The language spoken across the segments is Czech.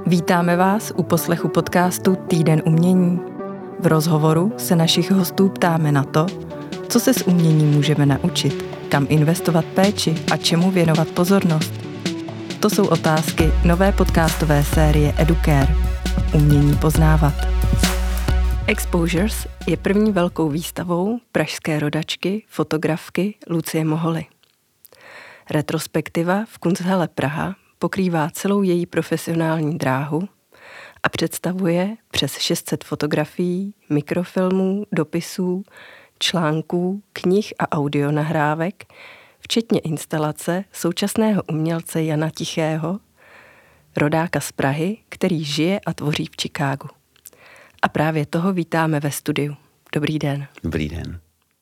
Vítáme vás u poslechu podcastu Týden umění. V rozhovoru se našich hostů ptáme na to, co se s uměním můžeme naučit, kam investovat péči a čemu věnovat pozornost. To jsou otázky nové podcastové série Educare. Umění poznávat. Exposures je první velkou výstavou pražské rodačky, fotografky Lucie Moholy. Retrospektiva v Kunsthalle Praha pokrývá celou její profesionální dráhu a představuje přes 600 fotografií, mikrofilmů, dopisů, článků, knih a audionahrávek, včetně instalace současného umělce Jana Tichého, rodáka z Prahy, který žije a tvoří v Chicagu. A právě toho vítáme ve studiu. Dobrý den. Dobrý den.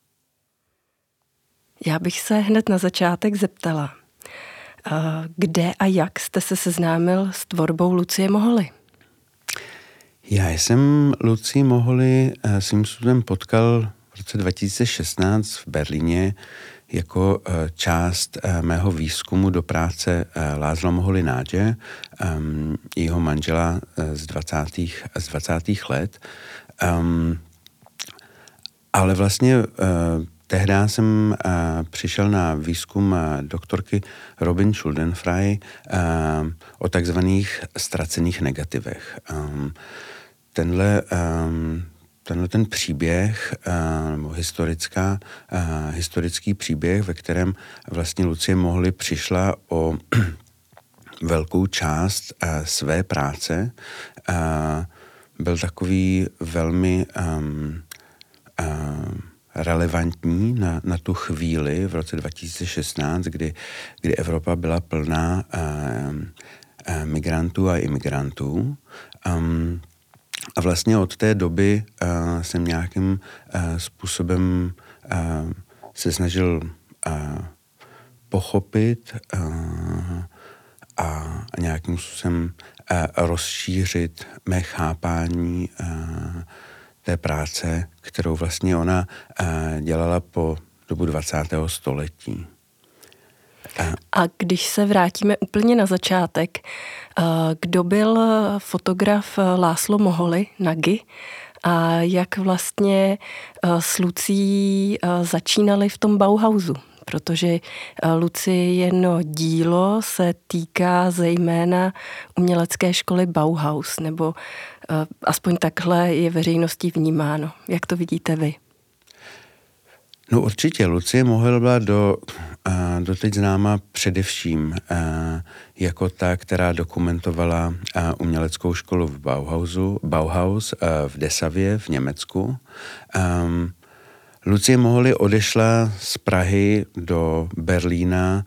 Já bych se hned na začátek zeptala, kde a jak jste se seznámil s tvorbou Lucie Moholy? Já jsem Lucii Moholy svým způsobem potkal v roce 2016 v Berlíně jako část mého výzkumu do práce László Moholy Nádže, jeho manžela z 20. let. Ale vlastně tehdy jsem přišel na výzkum doktorky Robin Schuldenfrei o takzvaných ztracených negativech. Tenhle ten příběh, historický příběh, ve kterém vlastně Lucie Moholy přišla o velkou část své práce, byl takový velmi relevantní na tu chvíli v roce 2016, kdy Evropa byla plná migrantů a imigrantů. A vlastně od té doby jsem nějakým způsobem se snažil pochopit a nějakým způsobem rozšířit mé chápání té práce, kterou vlastně ona dělala po dobu 20. století. A když se vrátíme úplně na začátek, kdo byl fotograf László Moholy Nagy a jak vlastně s Lucí začínali v tom Bauhausu? Protože Luciino dílo se týká zejména umělecké školy Bauhaus, nebo aspoň takhle je veřejností vnímáno. Jak to vidíte vy? No určitě, Lucie Moholy byla doteď známa především jako ta, která dokumentovala uměleckou školu v Bauhaus v Dessavě v Německu. Lucie Moholy odešla z Prahy do Berlína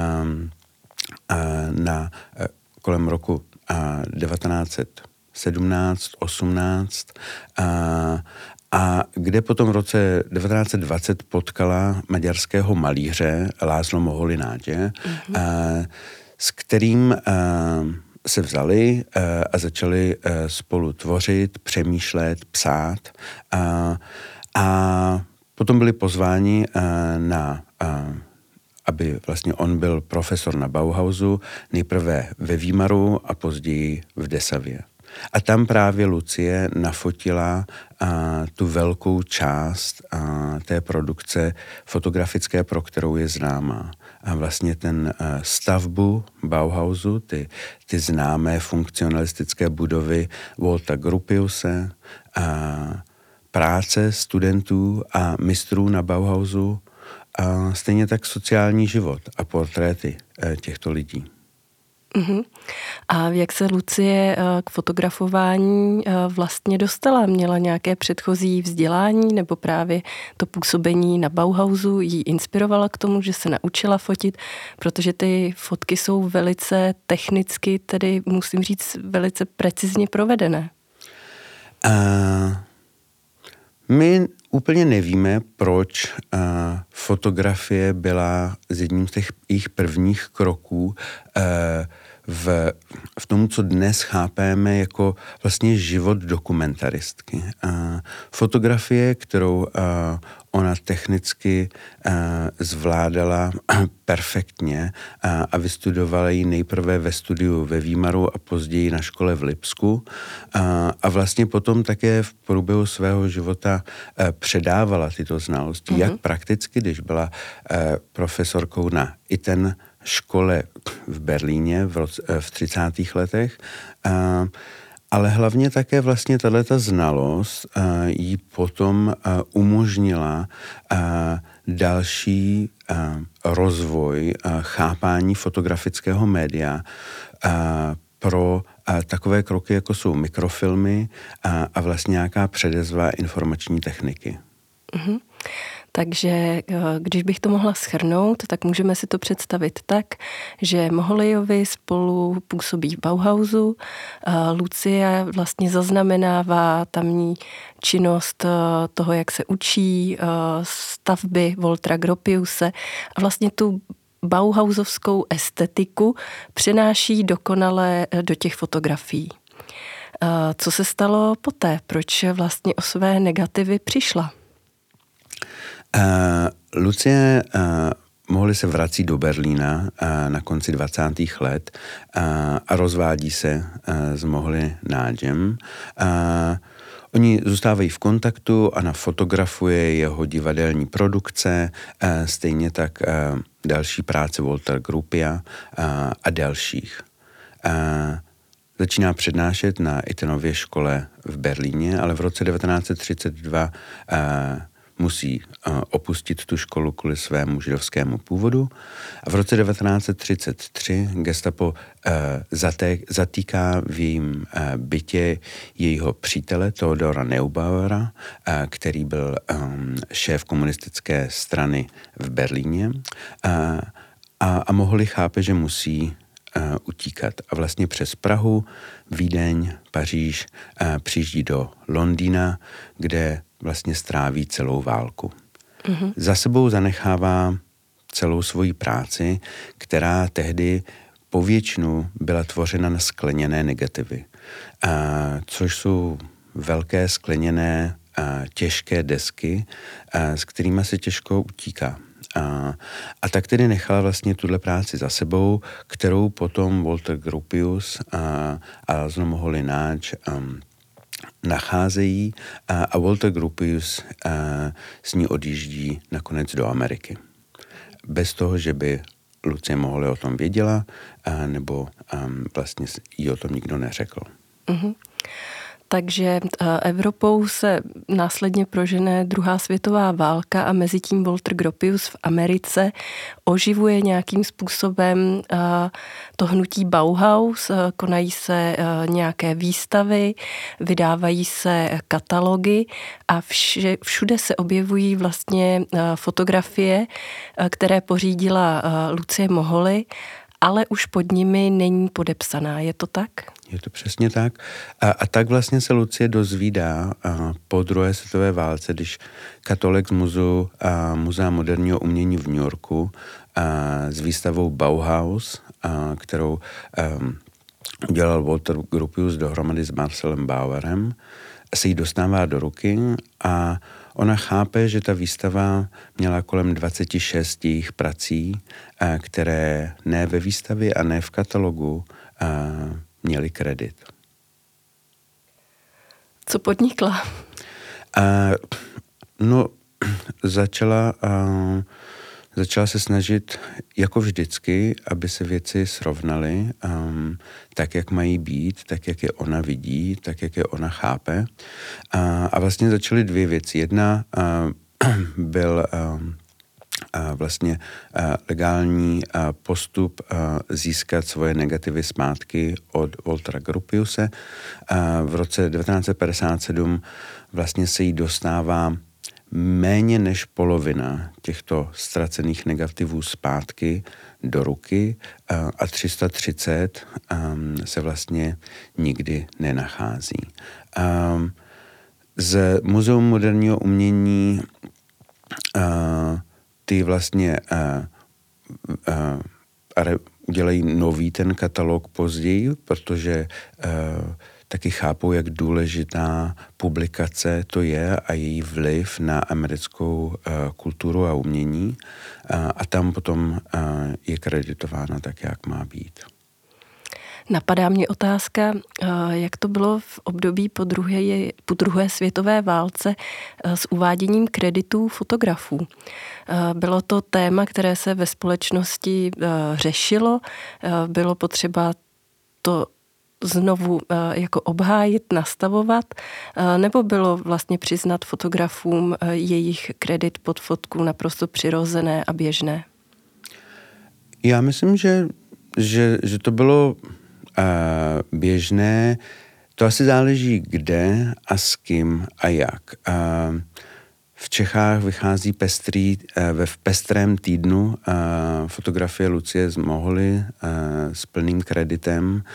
kolem roku 1917-18 a kde potom v roce 1920 potkala maďarského malíře László Moholy Nádže, s kterým se vzali a začali spolu tvořit, přemýšlet, psát a potom byli pozváni aby vlastně on byl profesor na Bauhausu, nejprve ve Výmaru a později v Dessavě. A tam právě Lucie nafotila tu velkou část té produkce fotografické, pro kterou je známá. A vlastně ten stavbu Bauhausu, ty známé funkcionalistické budovy Walta Gropiuse, práce studentů a mistrů na Bauhausu, a stejně tak sociální život a portréty těchto lidí. Uh-huh. A jak se Lucie k fotografování vlastně dostala? Měla nějaké předchozí vzdělání nebo právě to působení na Bauhausu jí inspirovala k tomu, že se naučila fotit, protože ty fotky jsou velice technicky, tedy musím říct velice precizně provedené. My úplně nevíme, proč fotografie byla z jedním z těch jejich prvních kroků v tom, co dnes chápeme jako vlastně život dokumentaristky. Fotografie, kterou ona technicky zvládala perfektně a vystudovala ji nejprve ve studiu ve Výmaru a později na škole v Lipsku a vlastně potom také v průběhu svého života předávala tyto znalosti, jak prakticky, když byla profesorkou na ITEN škole v Berlíně v 30. letech, ale hlavně také vlastně tato znalost jí potom umožnila další rozvoj chápání fotografického média pro takové kroky, jako jsou mikrofilmy a vlastně nějaká předezva informační techniky. Mm-hmm. Takže když bych to mohla shrnout, tak můžeme si to představit tak, že Moholy spolu působí v Bauhausu, Lucie vlastně zaznamenává tamní činnost toho, jak se učí, stavby Waltera Gropiuse a vlastně tu bauhausovskou estetiku přenáší dokonale do těch fotografií. Co se stalo poté? Proč vlastně o své negativy přišla? Lucie Moholy se vrací do Berlína na konci 20. let a rozvádí se s Moholy Nádžem. Oni zůstávají v kontaktu a ona fotografuje jeho divadelní produkce, stejně tak další práce Waltera Gropiuse a dalších. Začíná přednášet na Itenově škole v Berlíně, ale v roce 1932 musí opustit tu školu kvůli svému židovskému původu. A v roce 1933 gestapo zatýká v jejím bytě jejího přítele Theodora Neubauera, který byl šéf komunistické strany v Berlíně. A Moholy chápe, že musí utíkat. A vlastně přes Prahu, Vídeň, Paříž přijíždí do Londýna, kde vlastně stráví celou válku. Mm-hmm. Za sebou zanechává celou svoji práci, která tehdy povětšinu byla tvořena na skleněné negativy, což jsou velké skleněné těžké desky, s kterými se těžko utíká. A tak tedy nechala vlastně tuhle práci za sebou, kterou potom Walter Gropius a László Moholy Nagy nacházejí a Walter Gropius s ní odjíždí nakonec do Ameriky. Bez toho, že by Lucie Moholy o tom věděla, nebo vlastně jí o tom nikdo neřekl. Mm-hmm. Takže Evropou se následně prožene druhá světová válka a mezitím Walter Gropius v Americe oživuje nějakým způsobem to hnutí Bauhaus, konají se nějaké výstavy, vydávají se katalogy a všude se objevují vlastně fotografie, které pořídila Lucie Moholy, ale už pod nimi není podepsaná. Je to tak? Je to přesně tak. A tak vlastně se Lucie dozvídá po druhé světové válce, když katolek z Muzea moderního umění v New Yorku s výstavou Bauhaus, kterou udělal Walter Gropius dohromady s Marcelem Bauerem, se jí dostává do ruky a ona chápe, že ta výstava měla kolem 26 jejich prací, které ne ve výstavě a ne v katalogu měly kredit. Co podnikla? Začala se snažit, jako vždycky, aby se věci srovnaly tak, jak mají být, tak, jak je ona vidí, tak, jak je ona chápe. A vlastně začaly dvě věci. Jedna byl vlastně legální postup získat svoje negativy zpátky od Waltera Gropiuse. V roce 1957 vlastně se jí dostává méně než polovina těchto ztracených negativů zpátky do ruky a 330 se vlastně nikdy nenachází. Z Muzeum moderního umění ty vlastně udělají nový ten katalog později, protože taky chápou, jak důležitá publikace to je a její vliv na americkou kulturu a umění. A tam potom je kreditována tak, jak má být. Napadá mě otázka, jak to bylo v období po druhé světové válce s uváděním kreditů fotografů. Bylo to téma, které se ve společnosti řešilo, bylo potřeba to znovu jako obhájit, nastavovat, nebo bylo vlastně přiznat fotografům jejich kredit pod fotku naprosto přirozené a běžné? Já myslím, že to bylo běžné. To asi záleží kde a s kým a jak. V Čechách vychází v pestrém týdnu fotografie Lucie z Moholy s plným kreditem.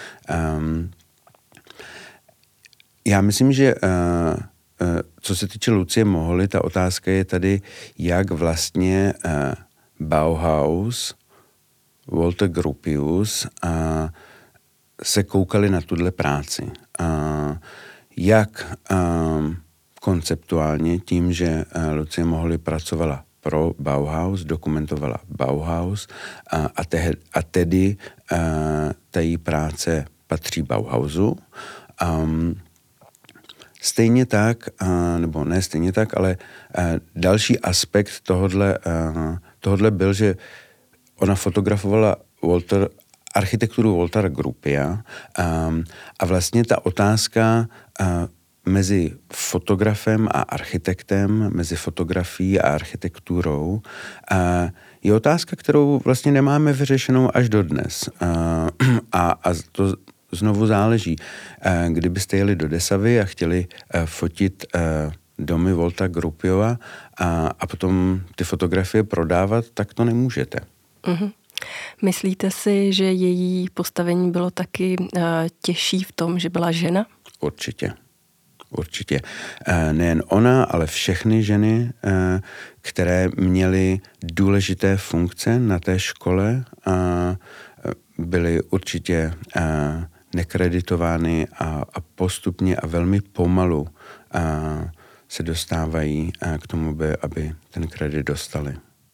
Já myslím, že co se týče Lucie Moholy, ta otázka je tady, jak vlastně Bauhaus, Walter Gropius se koukali na tuhle práci. Jak konceptuálně tím, že Lucie Moholy pracovala pro Bauhaus, dokumentovala Bauhaus a tedy ta její práce patří Bauhausu. Stejně tak, nebo ne stejně tak, ale další aspekt tohodle byl, že ona fotografovala architekturu Waltera Gropiuse a vlastně ta otázka mezi fotografem a architektem, mezi fotografií a architekturou je otázka, kterou vlastně nemáme vyřešenou až dodnes. A to znovu záleží. Kdybyste jeli do Desavy a chtěli fotit domy Waltera Gropiuse a potom ty fotografie prodávat, tak to nemůžete. Mm-hmm. Myslíte si, že její postavení bylo taky těžší v tom, že byla žena? Určitě. Nejen ona, ale všechny ženy, které měly důležité funkce na té škole, byly určitě nekreditovány a postupně a velmi pomalu se dostávají k tomu, aby ten kredit dostali.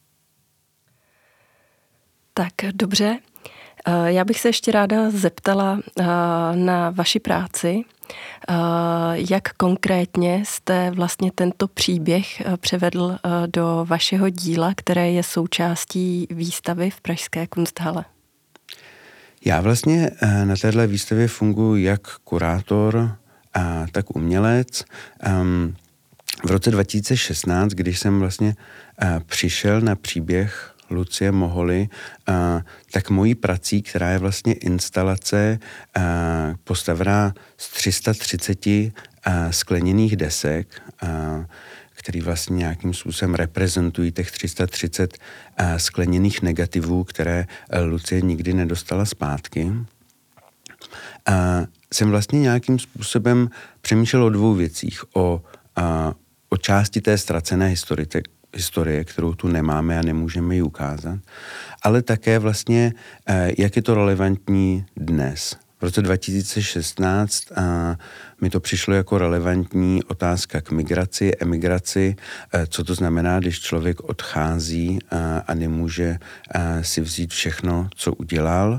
Tak dobře. Já bych se ještě ráda zeptala na vaši práci. Jak konkrétně jste vlastně tento příběh převedl do vašeho díla, které je součástí výstavy v pražské Kunsthalle? Já vlastně na téhle výstavě funguji jak kurátor, tak umělec. V roce 2016, když jsem vlastně přišel na příběh Lucie Moholy, tak mojí prací, která je vlastně instalace postavená z 330 skleněných desek, který vlastně nějakým způsobem reprezentují těch 330 skleněných negativů, které Lucie nikdy nedostala zpátky. Jsem vlastně nějakým způsobem přemýšlel o dvou věcích. O části té ztracené historie, kterou tu nemáme a nemůžeme ji ukázat, ale také vlastně, jak je to relevantní dnes. V roce 2016 mi to přišlo jako relevantní otázka k migraci, emigraci, co to znamená, když člověk odchází a nemůže si vzít všechno, co udělal.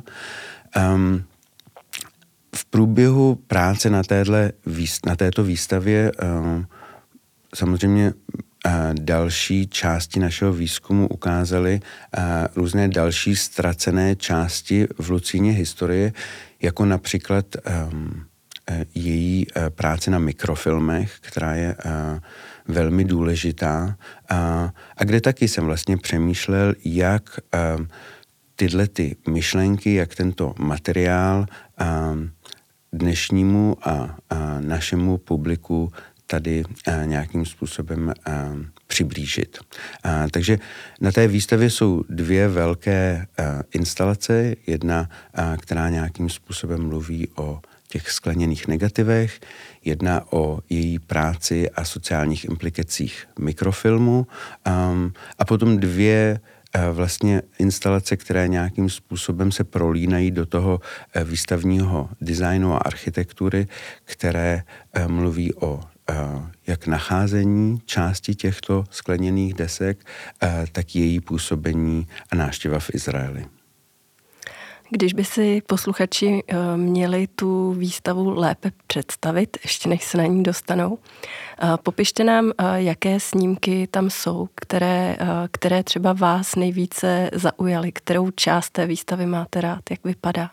V průběhu práce na této výstavě samozřejmě další části našeho výzkumu ukázaly různé další ztracené části v Lucíně historie, jako například její práce na mikrofilmech, která je velmi důležitá a kde taky jsem vlastně přemýšlel, jak tyhle ty myšlenky, jak tento materiál dnešnímu a našemu publiku tady nějakým způsobem přiblížit. Takže na té výstavě jsou dvě velké instalace. Jedna, která nějakým způsobem mluví o těch skleněných negativech, jedna o její práci a sociálních implikacích mikrofilmu a potom dvě vlastně instalace, které nějakým způsobem se prolínají do toho výstavního designu a architektury, které mluví o jak nacházení části těchto skleněných desek, tak její působení a návštěva v Izraeli. Když by si posluchači měli tu výstavu lépe představit, ještě než se na ní dostanou, popište nám, jaké snímky tam jsou, které třeba vás nejvíce zaujaly, kterou část té výstavy máte rád, jak vypadá?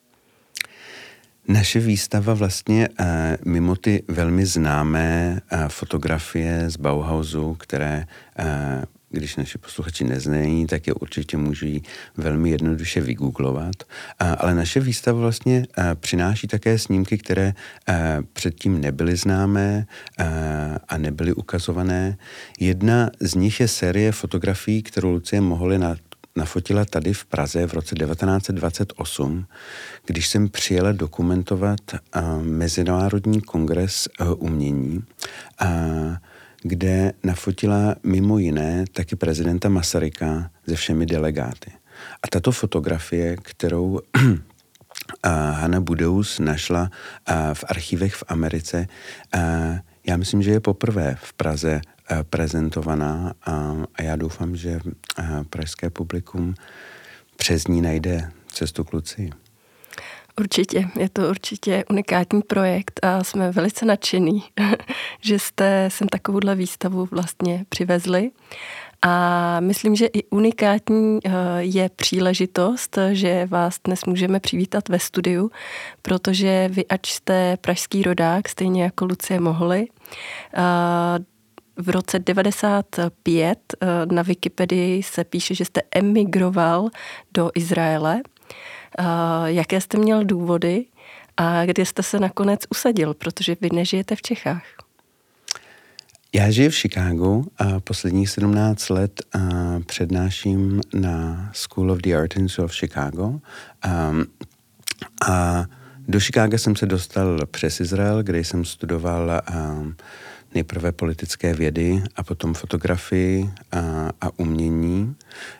Naše výstava vlastně mimo ty velmi známé fotografie z Bauhausu, které, když naši posluchači neznají, tak je určitě můžou velmi jednoduše vygooglovat. Ale naše výstava vlastně přináší také snímky, které předtím nebyly známé a nebyly ukazované. Jedna z nich je série fotografií, kterou Lucie Moholy nafotila tady v Praze v roce 1928, když jsem přijela dokumentovat Mezinárodní kongres umění, kde nafotila mimo jiné taky prezidenta Masaryka se všemi delegáty. A tato fotografie, kterou Hanna Budous našla v archivech v Americe, já myslím, že je poprvé v Praze prezentovaná a já doufám, že pražské publikum přes ní najde cestu k Lucii. Určitě, je to určitě unikátní projekt a jsme velice nadšení, že jste sem takovouhle výstavu vlastně přivezli. A myslím, že i unikátní je příležitost, že vás dnes můžeme přivítat ve studiu, protože vy, ač jste pražský rodák, stejně jako Lucie Moholy, v roce 1995 na Wikipedii se píše, že jste emigroval do Izraele. Jaké jste měl důvody a kde jste se nakonec usadil, protože vy nežijete v Čechách? Já žiju v Chicagu a posledních 17 let přednáším na School of the Arts of Chicago. A do Chicaga jsem se dostal přes Izrael, kde jsem studoval nejprve politické vědy a potom fotografii a umění.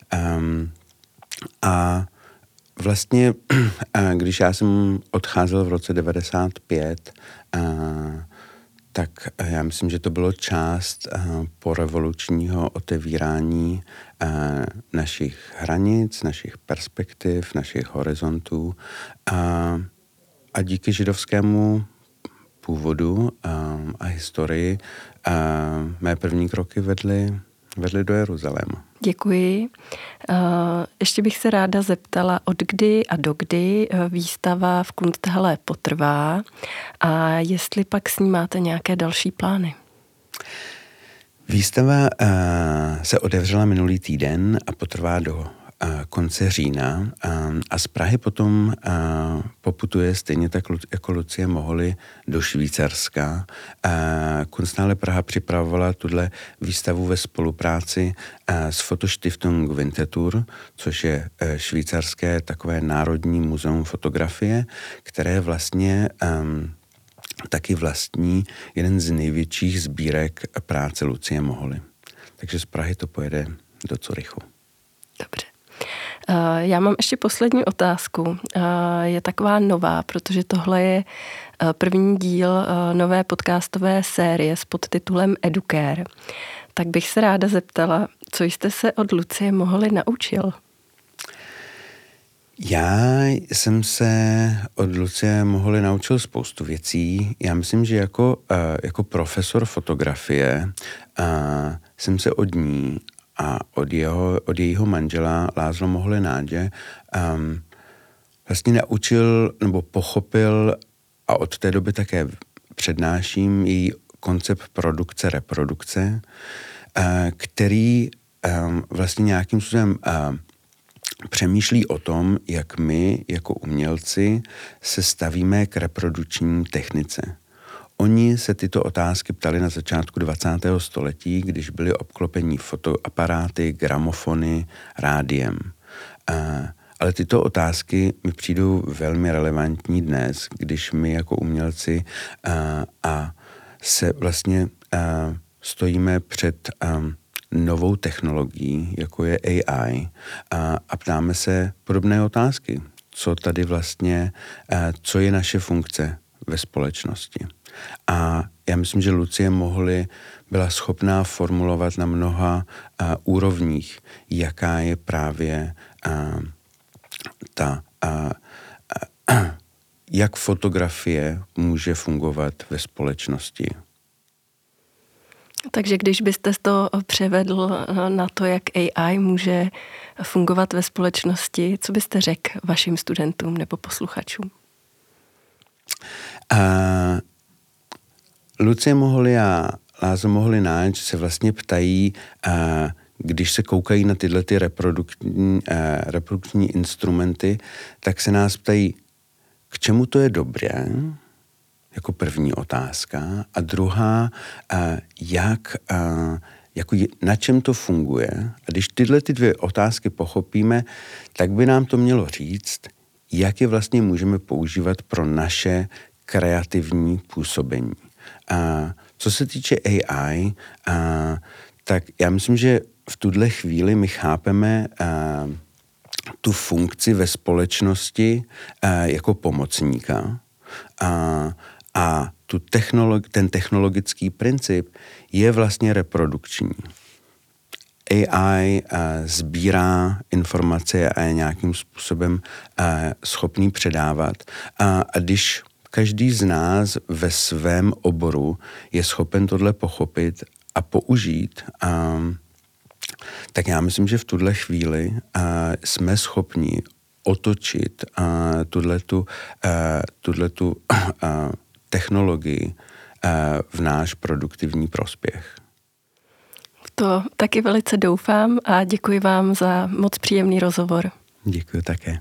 A vlastně, když já jsem odcházel v roce 95, tak já myslím, že to bylo část porevolučního otevírání našich hranic, našich perspektiv, našich horizontů a díky židovskému původu a historii mé první kroky vedly do Jeruzaléma. Děkuji. Ještě bych se ráda zeptala, od kdy a dokdy výstava v Kunsthalle potrvá a jestli pak s ní máte nějaké další plány. Výstava se otevřela minulý týden a potrvá do konce října a z Prahy potom poputuje stejně tak jako Lucie Moholy do Švýcarska. Kunsthalle Praha připravovala tuhle výstavu ve spolupráci s Fotostiftung Winterthur, což je švýcarské takové národní muzeum fotografie, které vlastně taky vlastní jeden z největších sbírek práce Lucie Moholy. Takže z Prahy to pojede do Curychu. Dobře. Já mám ještě poslední otázku. Je taková nová, protože tohle je první díl nové podcastové série s podtitulem Educare. Tak bych se ráda zeptala, co jste se od Lucie Moholy naučil? Já jsem se od Lucie Moholy naučil spoustu věcí. Já myslím, že jako profesor fotografie jsem se od ní a od jejího manžela Lázlo Moholy Nádže vlastně naučil nebo pochopil a od té doby také přednáším její koncept produkce, reprodukce, který vlastně nějakým způsobem přemýšlí o tom, jak my jako umělci se stavíme k reprodukční technice. Oni se tyto otázky ptali na začátku 20. století, když byli obklopení fotoaparáty, gramofony, rádiem. Ale tyto otázky mi přijdou velmi relevantní dnes, když my jako umělci se vlastně stojíme před novou technologií, jako je AI, a ptáme se podobné otázky. Co tady vlastně, co je naše funkce ve společnosti. A já myslím, že Lucie Moholy byla schopná formulovat na mnoha úrovních, jaká je právě jak fotografie může fungovat ve společnosti. Takže když byste to převedl na to, jak AI může fungovat ve společnosti, co byste řekl vašim studentům nebo posluchačům? Lucie Moholy a László Moholy Náč se vlastně ptají, když se koukají na tyhle ty reprodukční instrumenty, tak se nás ptají, k čemu to je dobré, jako první otázka, a druhá, na čem to funguje. A když tyhle ty dvě otázky pochopíme, tak by nám to mělo říct, jak je vlastně můžeme používat pro naše kreativní působení. Co se týče AI, tak já myslím, že v tuhle chvíli my chápeme tu funkci ve společnosti jako pomocníka a ten technologický princip je vlastně reprodukční. AI sbírá informace a je nějakým způsobem schopný předávat. A když každý z nás ve svém oboru je schopen tohle pochopit a použít, tak já myslím, že v tuhle chvíli jsme schopni otočit tuhletu technologii v náš produktivní prospěch. V to taky velice doufám a děkuji vám za moc příjemný rozhovor. Děkuji také.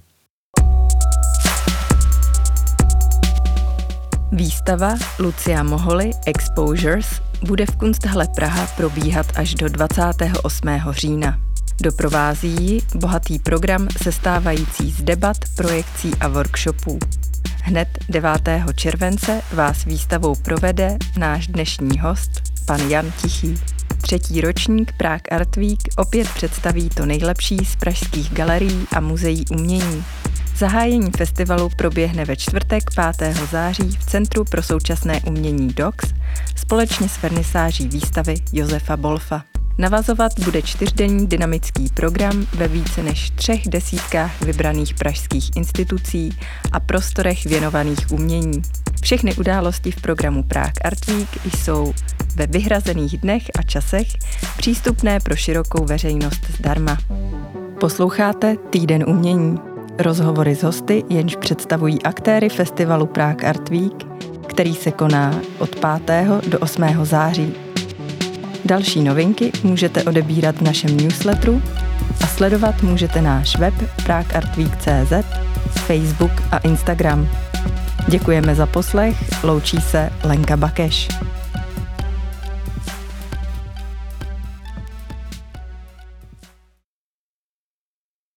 Výstava Lucia Moholy Exposures bude v Kunsthalle Praha probíhat až do 28. října. Doprovází ji bohatý program sestávající z debat, projekcí a workshopů. Hned 9. července vás výstavou provede náš dnešní host, pan Jan Tichý. 3. ročník Prague Art Week opět představí to nejlepší z pražských galerií a muzeí umění. Zahájení festivalu proběhne ve čtvrtek 5. září v Centru pro současné umění DOX společně s vernisáží výstavy Josefa Bolfa. Navazovat bude 4denní dynamický program ve více než 3 desítkách vybraných pražských institucí a prostorech věnovaných umění. Všechny události v programu Prague Art Week jsou ve vyhrazených dnech a časech přístupné pro širokou veřejnost zdarma. Posloucháte Týden umění. Rozhovory s hosty, jenž představují aktéry festivalu Prague Art Week, který se koná od 5. do 8. září. Další novinky můžete odebírat v našem newsletteru a sledovat můžete náš web pragueartweek.cz, Facebook a Instagram. Děkujeme za poslech, loučí se Lenka Bakeš.